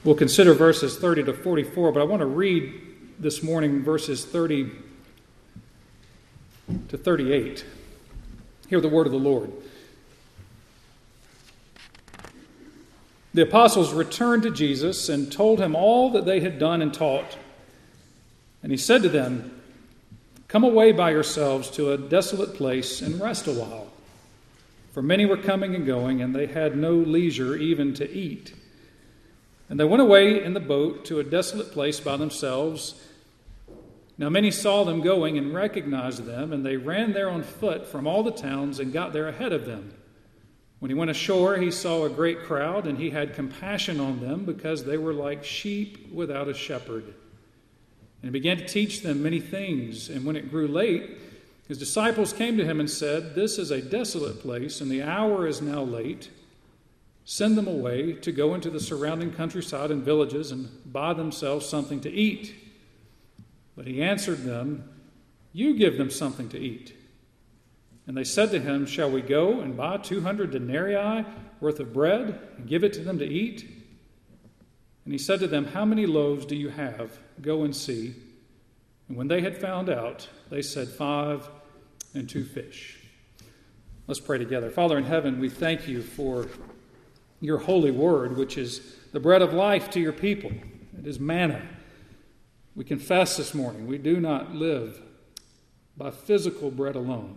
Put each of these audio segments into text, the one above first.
We'll consider verses 30 to 44, but I want to read this morning verses 30 to 38. Hear the word of the Lord. The apostles returned to Jesus and told him all that they had done and taught. And he said to them, "Come away by yourselves to a desolate place and rest a while." For many were coming and going, and they had no leisure even to eat. And they went away in the boat to a desolate place by themselves. Now many saw them going and recognized them, and they ran there on foot from all the towns and got there ahead of them. When he went ashore, he saw a great crowd, and he had compassion on them because they were like sheep without a shepherd. And he began to teach them many things. And when it grew late, his disciples came to him and said, "This is a desolate place, and the hour is now late. Send them away to go into the surrounding countryside and villages and buy themselves something to eat." But he answered them, "You give them something to eat." And they said to him, "Shall we go and buy 200 denarii worth of bread and give it to them to eat?" And he said to them, "How many loaves do you have? Go and see." And when they had found out, they said, 5 and 2 fish. Let's pray together. Father in heaven, we thank you for your holy word, which is the bread of life to your people. It is manna. We confess this morning we do not live by physical bread alone,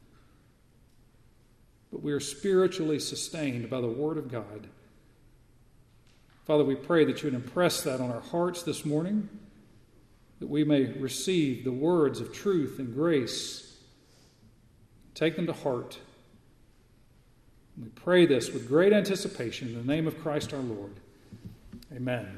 but we are spiritually sustained by the word of God. Father, we pray that you would impress that on our hearts this morning, that we may receive the words of truth and grace, take them to heart. We pray this with great anticipation in the name of Christ our Lord. Amen.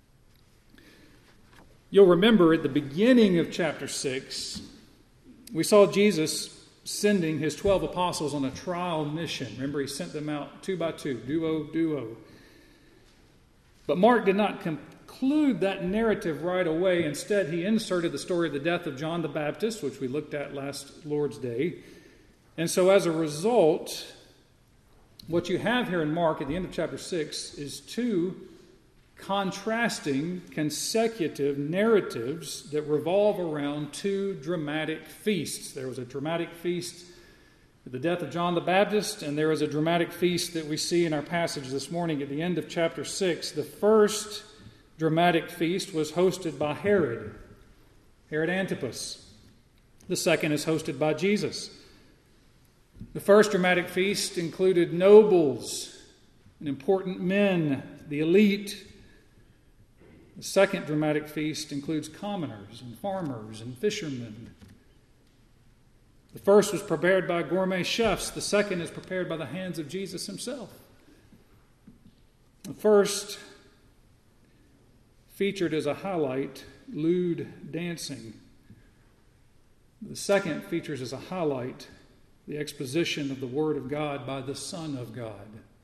You'll remember at the beginning of chapter 6, we saw Jesus sending his 12 apostles on a trial mission. Remember, he sent them out 2 by 2, duo. But Mark did not conclude that narrative right away. Instead, he inserted the story of the death of John the Baptist, which we looked at last Lord's Day. And so as a result, what you have here in Mark at the end of chapter 6 is 2 contrasting consecutive narratives that revolve around 2 dramatic feasts. There was a dramatic feast at the death of John the Baptist, and there is a dramatic feast that we see in our passage this morning at the end of chapter 6. The first dramatic feast was hosted by Herod Antipas. The second is hosted by Jesus. The first dramatic feast included nobles and important men, the elite. The second dramatic feast includes commoners and farmers and fishermen. The first was prepared by gourmet chefs. The second is prepared by the hands of Jesus himself. The first featured as a highlight lewd dancing. The second features as a highlight the exposition of the Word of God by the Son of God.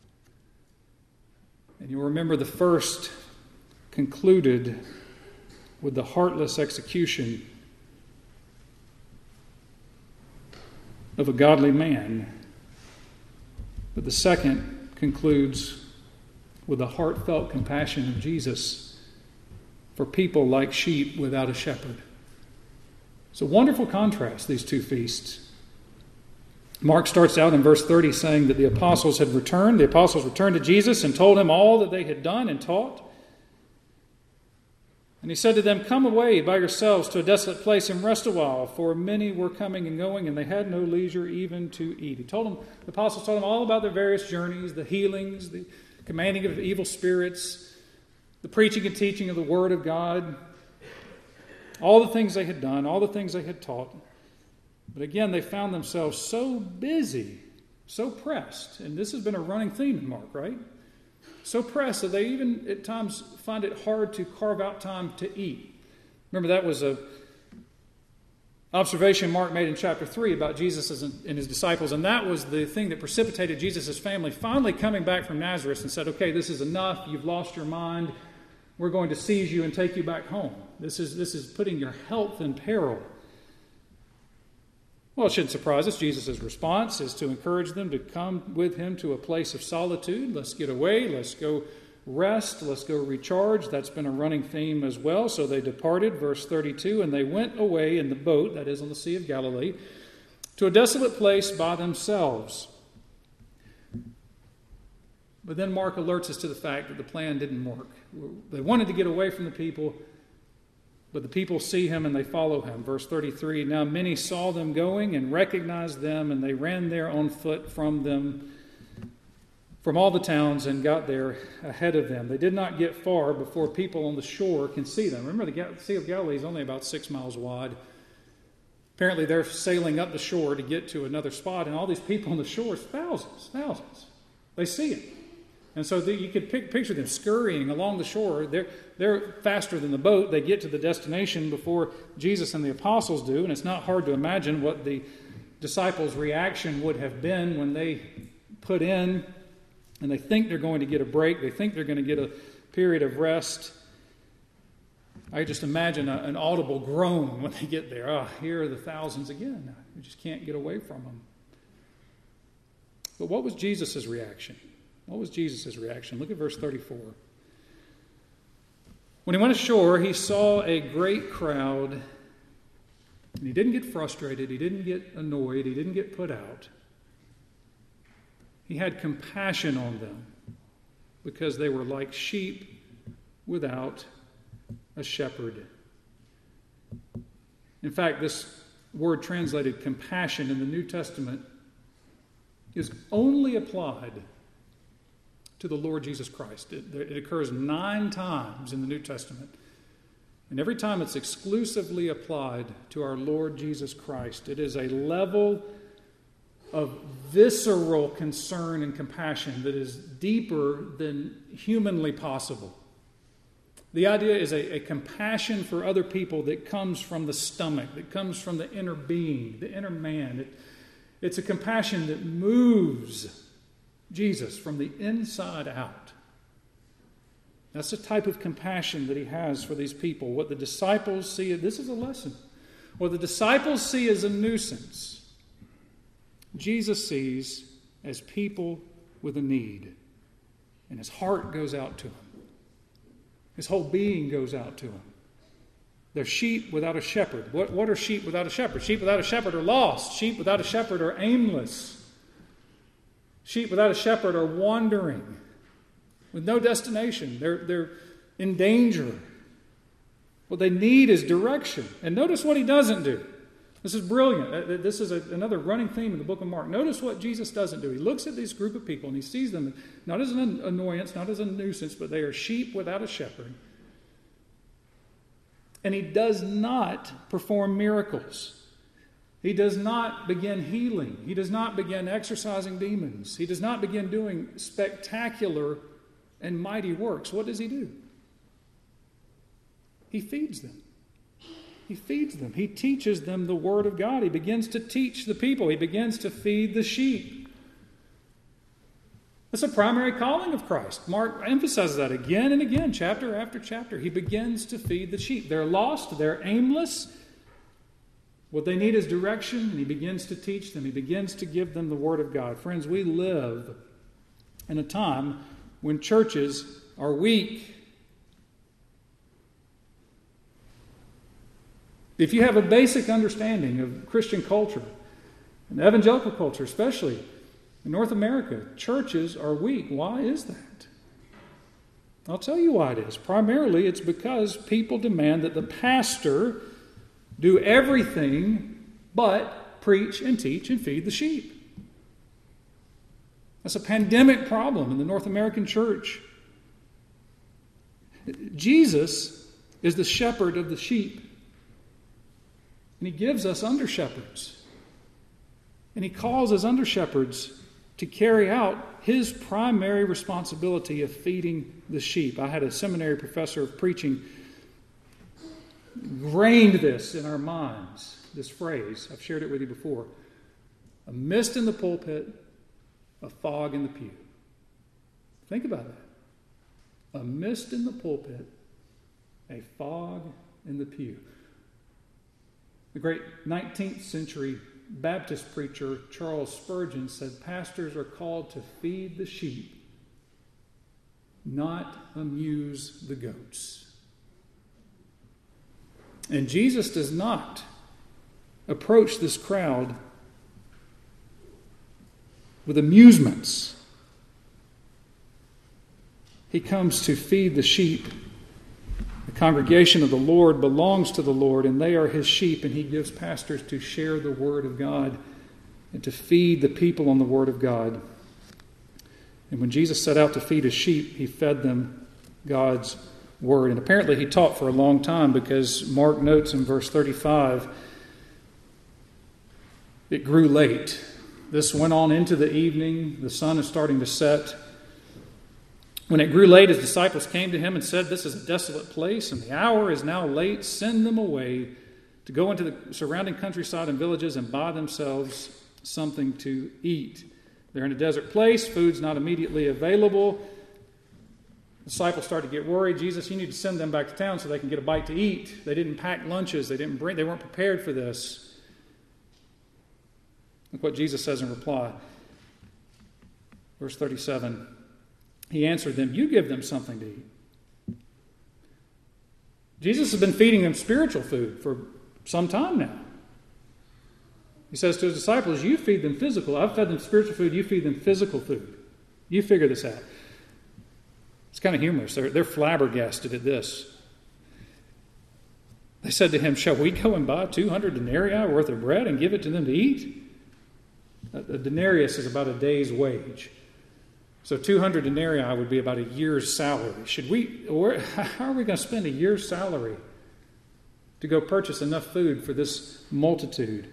And you'll remember the first concluded with the heartless execution of a godly man. But the second concludes with the heartfelt compassion of Jesus for people like sheep without a shepherd. It's a wonderful contrast, these 2 feasts. Mark starts out in verse 30 saying that the apostles had returned. The apostles returned to Jesus and told him all that they had done and taught. And he said to them, "Come away by yourselves to a desolate place and rest a while, for many were coming and going, and they had no leisure even to eat." The apostles told them all about their various journeys, the healings, the commanding of evil spirits, the preaching and teaching of the Word of God, all the things they had done, all the things they had taught. But again, they found themselves so busy, so pressed, and this has been a running theme in Mark, right? So pressed that they even at times find it hard to carve out time to eat. Remember, that was an observation Mark made in chapter 3 about Jesus and his disciples, and that was the thing that precipitated Jesus' family finally coming back from Nazareth and said, "Okay, this is enough. You've lost your mind. We're going to seize you and take you back home. This is putting your health in peril." Well, it shouldn't surprise us. Jesus' response is to encourage them to come with him to a place of solitude. Let's get away. Let's go rest. Let's go recharge. That's been a running theme as well. So they departed, verse 32, and they went away in the boat, that is on the Sea of Galilee, to a desolate place by themselves. But then Mark alerts us to the fact that the plan didn't work. They wanted to get away from the people, but the people see him and they follow him. Verse 33, now many saw them going and recognized them, and they ran there on foot from all the towns and got there ahead of them. They did not get far before people on the shore can see them. Remember, the Sea of Galilee is only about 6 miles wide. Apparently, they're sailing up the shore to get to another spot, and all these people on the shore, thousands, they see it. And so you could picture them scurrying along the shore. They're faster than the boat. They get to the destination before Jesus and the apostles do, and it's not hard to imagine what the disciples' reaction would have been when they put in and they think they're going to get a break. They think they're going to get a period of rest. I just imagine an audible groan when they get there. Here are the thousands again. We just can't get away from them. But what was Jesus' reaction? What was Jesus' reaction? Look at verse 34. When he went ashore, he saw a great crowd, and he didn't get frustrated, he didn't get annoyed, he didn't get put out. He had compassion on them because they were like sheep without a shepherd. In fact, this word translated compassion in the New Testament is only applied to the Lord Jesus Christ. It occurs 9 times in the New Testament. And every time it's exclusively applied to our Lord Jesus Christ. It is a level of visceral concern and compassion that is deeper than humanly possible. The idea is a compassion for other people that comes from the stomach, that comes from the inner being, the inner man. It's a compassion that moves Jesus from the inside out. That's the type of compassion that he has for these people. What the disciples see, this is a lesson. What the disciples see as a nuisance, Jesus sees as people with a need. And his heart goes out to them. His whole being goes out to them. They're sheep without a shepherd. What are sheep without a shepherd? Sheep without a shepherd are lost. Sheep without a shepherd are aimless. Sheep without a shepherd are wandering with no destination. They're in danger. What they need is direction. And notice what he doesn't do. This is brilliant. This is another running theme in the book of Mark. Notice what Jesus doesn't do. He looks at this group of people and he sees them not as an annoyance, not as a nuisance, but they are sheep without a shepherd. And he does not perform miracles. He does not begin healing. He does not begin exorcising demons. He does not begin doing spectacular and mighty works. What does he do? He feeds them. He feeds them. He teaches them the Word of God. He begins to teach the people. He begins to feed the sheep. That's a primary calling of Christ. Mark emphasizes that again and again, chapter after chapter. He begins to feed the sheep. They're lost. They're aimless. What they need is direction, and he begins to teach them. He begins to give them the Word of God. Friends, we live in a time when churches are weak. If you have a basic understanding of Christian culture, and evangelical culture especially, in North America, churches are weak. Why is that? I'll tell you why it is. Primarily, it's because people demand that the pastor do everything but preach and teach and feed the sheep. That's a pandemic problem in the North American church. Jesus is the shepherd of the sheep. And he gives us under-shepherds. And he calls us under-shepherds to carry out his primary responsibility of feeding the sheep. I had a seminary professor of preaching ingrained this in our minds, this phrase. I've shared it with you before. A mist in the pulpit, a fog in the pew. Think about that. A mist in the pulpit, a fog in the pew. The great 19th century Baptist preacher Charles Spurgeon said, pastors are called to feed the sheep, not amuse the goats. And Jesus does not approach this crowd with amusements. He comes to feed the sheep. The congregation of the Lord belongs to the Lord, and they are his sheep, and he gives pastors to share the word of God and to feed the people on the word of God. And when Jesus set out to feed his sheep, he fed them God's word. And apparently he taught for a long time, because Mark notes in verse 35, it grew late. This went on into the evening. The sun is starting to set. When it grew late, his disciples came to him and said, "This is a desolate place, and the hour is now late. Send them away to go into the surrounding countryside and villages and buy themselves something to eat." They're in a desert place. Food's not immediately available. The disciples start to get worried. Jesus, you need to send them back to town so they can get a bite to eat. They didn't pack lunches. They weren't prepared for this. Look what Jesus says in reply. Verse 37. He answered them, "You give them something to eat." Jesus has been feeding them spiritual food for some time now. He says to his disciples, you feed them physical. I've fed them spiritual food. You feed them physical food. You figure this out. It's kind of humorous. They're flabbergasted at this. They said to him, "Shall we go and buy 200 denarii worth of bread and give it to them to eat?" A denarius is about a day's wage. So 200 denarii would be about a year's salary. How are we going to spend a year's salary to go purchase enough food for this multitude?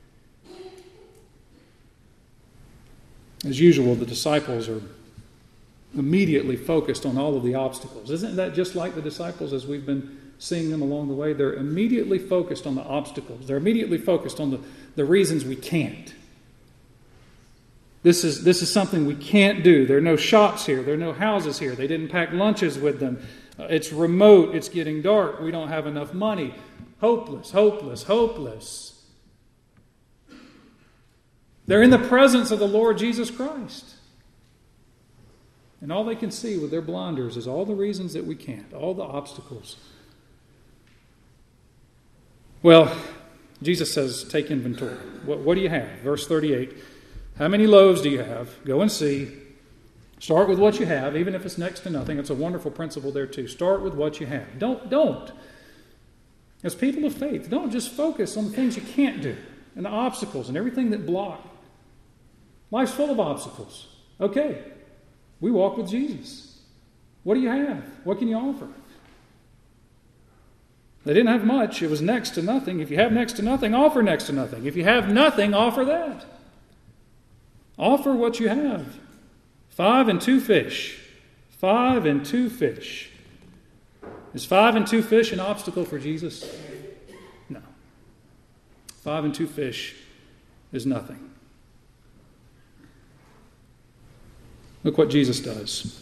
As usual, the disciples are immediately focused on all of the obstacles. Isn't that just like the disciples as we've been seeing them along the way? They're immediately focused on the obstacles. They're immediately focused on the reasons we can't. This is something we can't do. There are no shops here. There are no houses here. They didn't pack lunches with them. It's remote. It's getting dark. We don't have enough money. Hopeless, hopeless, hopeless. They're in the presence of the Lord Jesus Christ. And all they can see with their blinders is all the reasons that we can't, all the obstacles. Well, Jesus says, take inventory. What do you have? Verse 38. How many loaves do you have? Go and see. Start with what you have, even if it's next to nothing. It's a wonderful principle there too. Start with what you have. Don't. As people of faith, don't just focus on the things you can't do and the obstacles and everything that block. Life's full of obstacles. Okay, we walk with Jesus. What do you have? What can you offer? They didn't have much. It was next to nothing. If you have next to nothing, offer next to nothing. If you have nothing, offer that. Offer what you have. 5 and 2 fish. 5 and 2 fish. Is 5 and 2 fish an obstacle for Jesus? No. 5 and 2 fish is nothing. Look what Jesus does.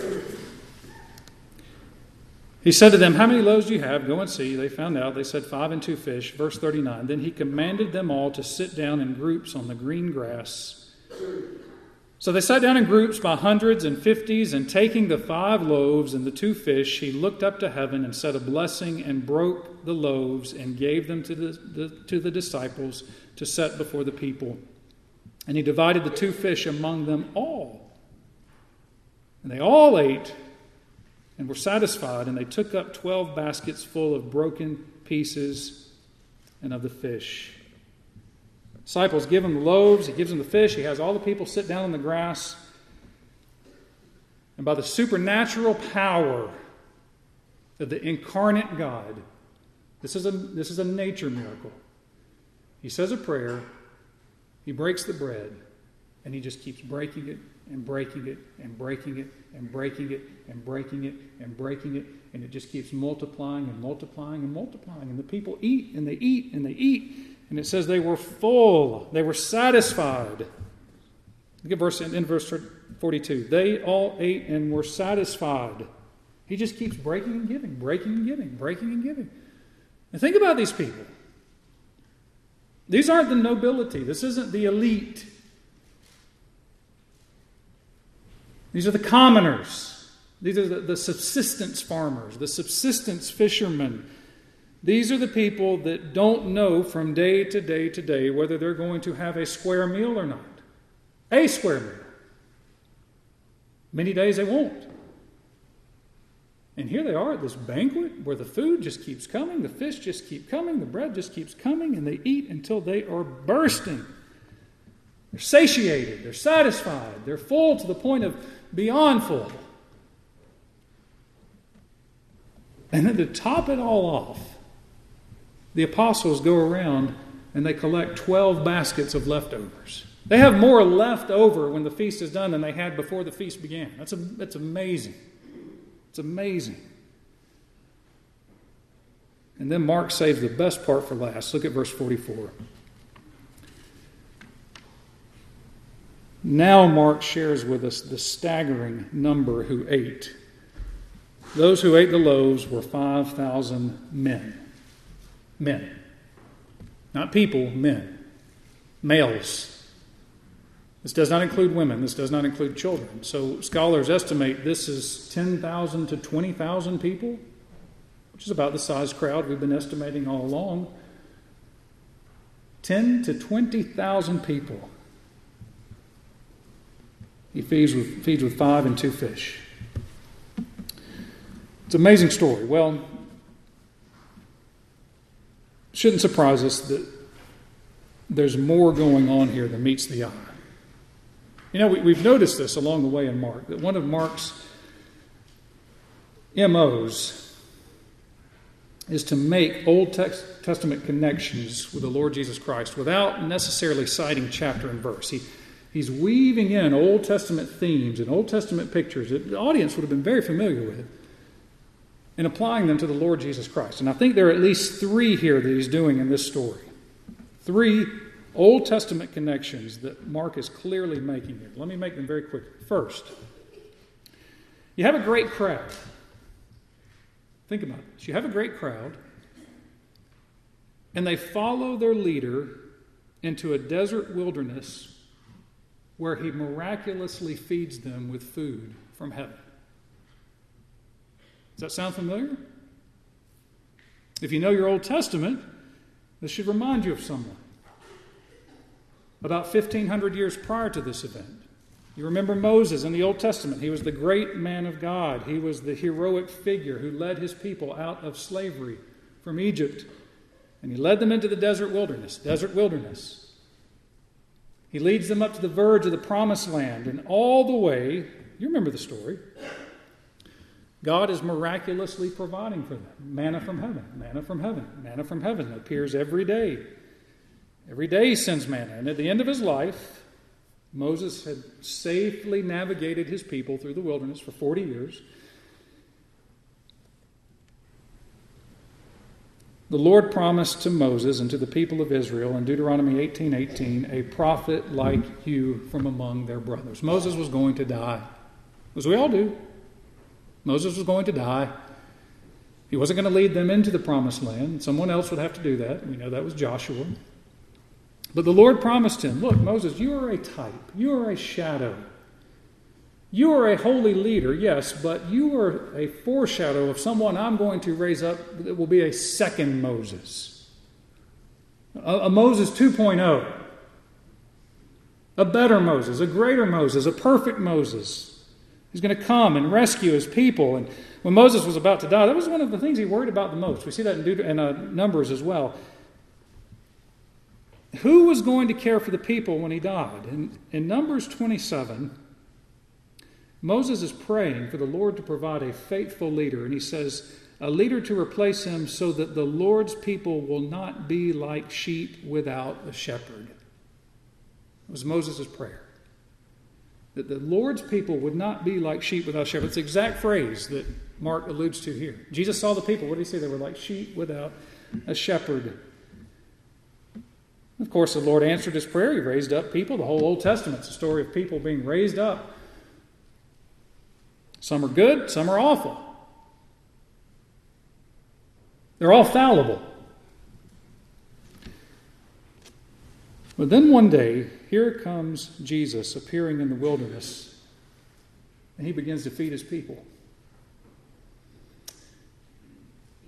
He said to them, how many loaves do you have? Go and see. They found out. They said 5 and 2 fish. Verse 39. Then he commanded them all to sit down in groups on the green grass. So they sat down in groups by hundreds and fifties, and taking the 5 loaves and the 2 fish, he looked up to heaven and said a blessing and broke the loaves and gave them to the disciples to set before the people. And he divided the 2 fish among them all. And they all ate and were satisfied, and they took up 12 baskets full of broken pieces and of the fish. Disciples give him the loaves, he gives them the fish, he has all the people sit down on the grass. And by the supernatural power of the incarnate God, this is a nature miracle. He says a prayer, he breaks the bread, and he just keeps breaking it and breaking it and breaking it and breaking it and breaking it and breaking it, and it just keeps multiplying and multiplying and multiplying. And the people eat and they eat and they eat. And it says they were full. They were satisfied. Look at verse 42. They all ate and were satisfied. He just keeps breaking and giving, breaking and giving, breaking and giving. And think about these people. These aren't the nobility. This isn't the elite. These are the commoners. These are the subsistence farmers, the subsistence fishermen. These are the people that don't know from day to day to day whether they're going to have a square meal or not. A square meal. Many days they won't. And here they are at this banquet where the food just keeps coming, the fish just keep coming, the bread just keeps coming, and they eat until they are bursting. They're satiated, they're satisfied, they're full to the point of beyond full. And then to top it all off, the apostles go around and they collect 12 baskets of leftovers. They have more left over when the feast is done than they had before the feast began. That's amazing. It's amazing. And then Mark saves the best part for last. Look at verse 44. Now Mark shares with us the staggering number who ate. Those who ate the loaves were 5,000 men. Men. Not people, men. Males. This does not include women. This does not include children. So scholars estimate this is 10,000 to 20,000 people, which is about the size crowd we've been estimating all along. 10 to 20,000 people. He feeds with 5 and 2 fish. It's an amazing story. Well, it shouldn't surprise us that there's more going on here than meets the eye. You know, we've noticed this along the way in Mark, that one of Mark's MOs is to make Old Testament connections with the Lord Jesus Christ without necessarily citing chapter and verse. He's weaving in Old Testament themes and Old Testament pictures that the audience would have been very familiar with and applying them to the Lord Jesus Christ. And I think there are at least 3 here that he's doing in this story. 3 Old Testament connections that Mark is clearly making here. Let me make them very quickly. First, you have a great crowd. Think about this. You have a great crowd, and they follow their leader into a desert wilderness where he miraculously feeds them with food from heaven. Does that sound familiar? If you know your Old Testament, this should remind you of someone. About 1,500 years prior to this event, you remember Moses in the Old Testament. He was the great man of God. He was the heroic figure who led his people out of slavery from Egypt. And he led them into the desert wilderness. He leads them up to the verge of the promised land. And all the way, you remember the story, God is miraculously providing for them. Manna from heaven, manna from heaven, manna from heaven appears every day. Every day he sends manna. And at the end of his life, Moses had safely navigated his people through the wilderness for 40 years. The Lord promised to Moses and to the people of Israel in Deuteronomy 18:18, a prophet like you from among their brothers. Moses was going to die, as we all do. Moses was going to die. He wasn't going to lead them into the promised land. Someone else would have to do that. We know that was Joshua. But the Lord promised him, look, Moses, you are a type. You are a shadow. You are a holy leader, yes, but you are a foreshadow of someone I'm going to raise up that will be a second Moses. A Moses 2.0. A better Moses, a greater Moses, a perfect Moses. He's going to come and rescue his people. And when Moses was about to die, that was one of the things he worried about the most. We see that in Numbers as well. Who was going to care for the people when he died? In Numbers 27, Moses is praying for the Lord to provide a faithful leader. And he says, a leader to replace him so that the Lord's people will not be like sheep without a shepherd. It was Moses' prayer. That the Lord's people would not be like sheep without a shepherd. It's the exact phrase that Mark alludes to here. Jesus saw the people. What did he say? They were like sheep without a shepherd. Of course, the Lord answered his prayer. He raised up people. The whole Old Testament's a story of people being raised up. Some are good, some are awful. They're all fallible. But then one day, here comes Jesus appearing in the wilderness, and he begins to feed his people.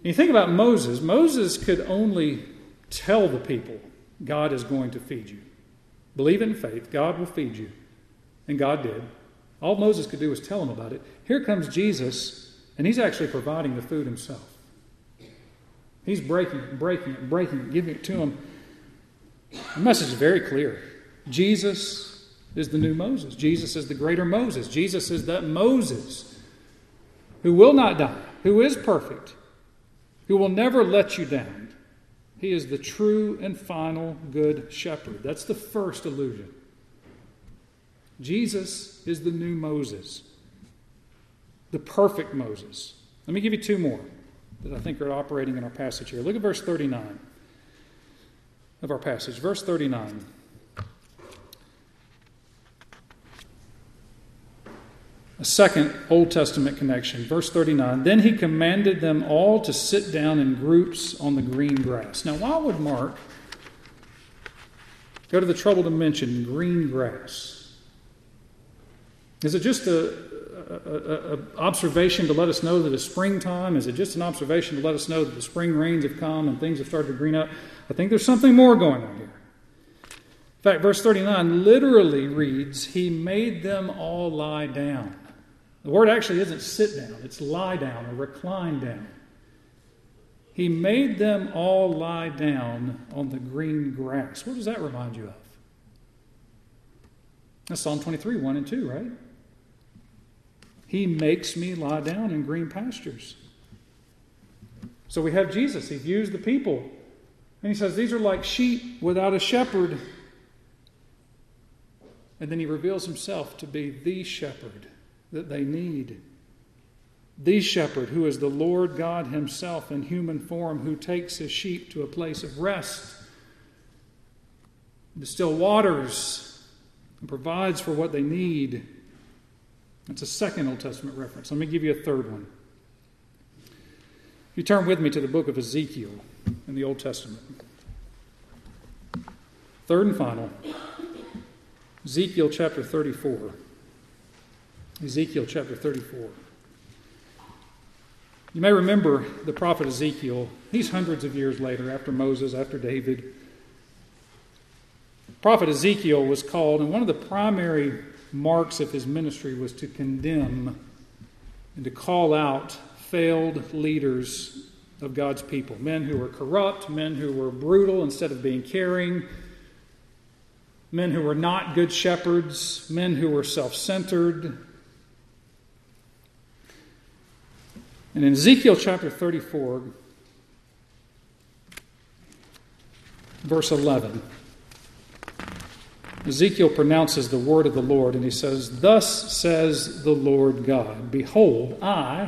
You think about Moses. Moses could only tell the people, God is going to feed you. Believe in faith, God will feed you. And God did. All Moses could do was tell them about it. Here comes Jesus, and he's actually providing the food himself. He's breaking it, giving it to them. The message is very clear. Jesus is the new Moses. Jesus is the greater Moses. Jesus is that Moses who will not die, who is perfect, who will never let you down. He is the true and final good shepherd. That's the first allusion. Jesus is the new Moses, the perfect Moses. Let me give you two more that I think are operating in our passage here. Look at verse 39 of our passage. Verse 39. A second Old Testament connection. Verse 39. Then he commanded them all to sit down in groups on the green grass. Now, why would Mark go to the trouble to mention green grass? Is it just an observation to let us know that it's springtime? Is it just an observation to let us know that the spring rains have come and things have started to green up? I think there's something more going on here. In fact, verse 39 literally reads, he made them all lie down. The word actually isn't sit down, it's lie down or recline down. He made them all lie down on the green grass. What does that remind you of? That's Psalm 23, 1 and 2, right? He makes me lie down in green pastures. So we have Jesus. He views the people. And he says, these are like sheep without a shepherd. And then he reveals himself to be the shepherd that they need. The shepherd who is the Lord God himself in human form, who takes his sheep to a place of rest, the still waters, and provides for what they need. That's a second Old Testament reference. Let me give you a third one. If you turn with me to the book of Ezekiel in the Old Testament. Third and final. Ezekiel chapter 34. Ezekiel chapter 34. You may remember the prophet Ezekiel. He's hundreds of years later, after Moses, after David. Prophet Ezekiel was called, and one of the primary marks of his ministry was to condemn and to call out failed leaders of God's people. Men who were corrupt, men who were brutal instead of being caring, men who were not good shepherds, men who were self-centered. And in Ezekiel chapter 34, verse 11, Ezekiel pronounces the word of the Lord, and he says, thus says the Lord God, behold, I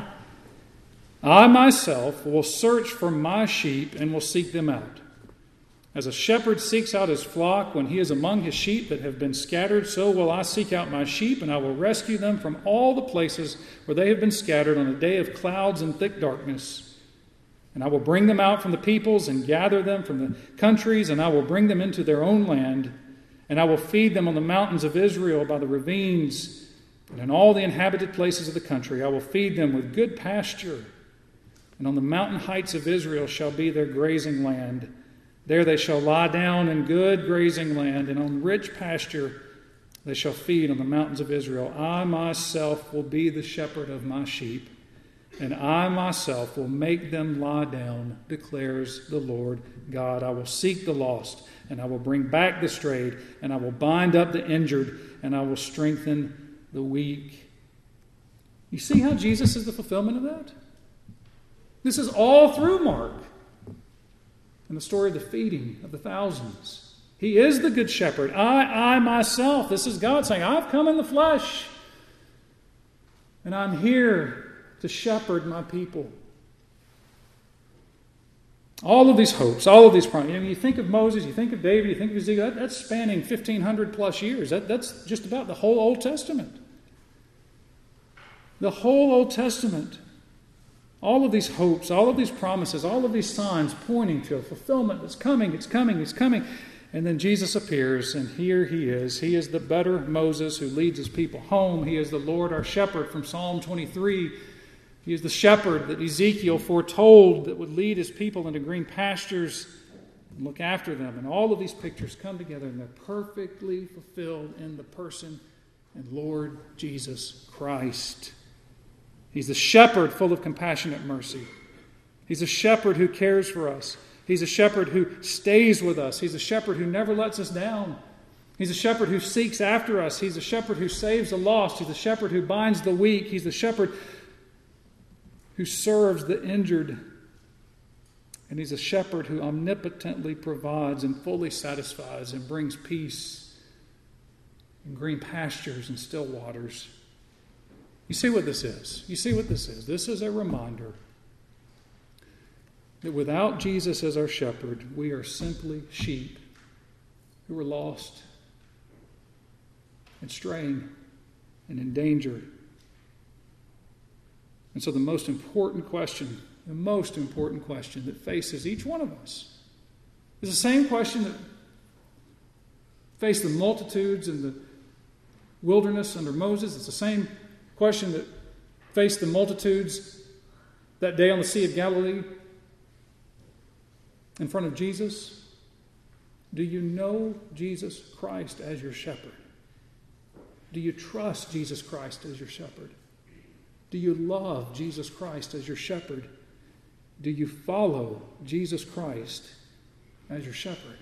myself will search for my sheep and will seek them out. As a shepherd seeks out his flock when he is among his sheep that have been scattered, so will I seek out my sheep, and I will rescue them from all the places where they have been scattered on a day of clouds and thick darkness. And I will bring them out from the peoples and gather them from the countries, and I will bring them into their own land. And I will feed them on the mountains of Israel by the ravines, and in all the inhabited places of the country. I will feed them with good pasture. And on the mountain heights of Israel shall be their grazing land. There they shall lie down in good grazing land, and on rich pasture they shall feed on the mountains of Israel. I myself will be the shepherd of my sheep, and I myself will make them lie down, declares the Lord God. I will seek the lost, and I will bring back the strayed, and I will bind up the injured, and I will strengthen the weak. You see how Jesus is the fulfillment of that? This is all through Mark and the story of the feeding of the thousands. He is the good shepherd. I myself, this is God saying, I've come in the flesh, and I'm here to shepherd my people. All of these hopes, all of these promises. You think of Moses, you think of David, you think of Ezekiel, that's spanning 1,500 plus years. That's just about the whole Old Testament. The whole Old Testament. All of these hopes, all of these promises, all of these signs pointing to a fulfillment that's coming, it's coming, it's coming. And then Jesus appears, and here he is. He is the better Moses who leads his people home. He is the Lord our shepherd from Psalm 23. He is the shepherd that Ezekiel foretold that would lead his people into green pastures and look after them. And all of these pictures come together and they're perfectly fulfilled in the person and Lord Jesus Christ. He's the shepherd full of compassionate mercy. He's a shepherd who cares for us. He's a shepherd who stays with us. He's a shepherd who never lets us down. He's a shepherd who seeks after us. He's a shepherd who saves the lost. He's a shepherd who binds the weak. He's the shepherd who serves the injured. And he's a shepherd who omnipotently provides and fully satisfies and brings peace in green pastures and still waters. You see what this is? You see what this is? This is a reminder that without Jesus as our shepherd, we are simply sheep who are lost and straying and in danger. And so the most important question that faces each one of us is the same question that faced the multitudes in the wilderness under Moses. It's the same question that faced the multitudes that day on the Sea of Galilee in front of Jesus. Do you know Jesus Christ as your shepherd? Do you trust Jesus Christ as your shepherd? Do you love Jesus Christ as your shepherd? Do you follow Jesus Christ as your shepherd?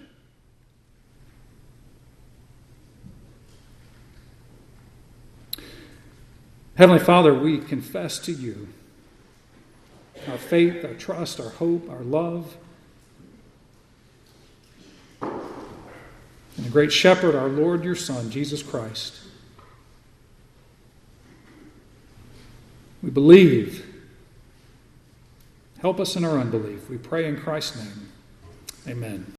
Heavenly Father, we confess to you our faith, our trust, our hope, our love, and the great shepherd, our Lord, your Son, Jesus Christ. We believe. Help us in our unbelief. We pray in Christ's name. Amen.